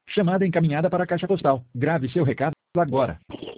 Chamada encaminhada para a caixa postal. Grave seu recado agora.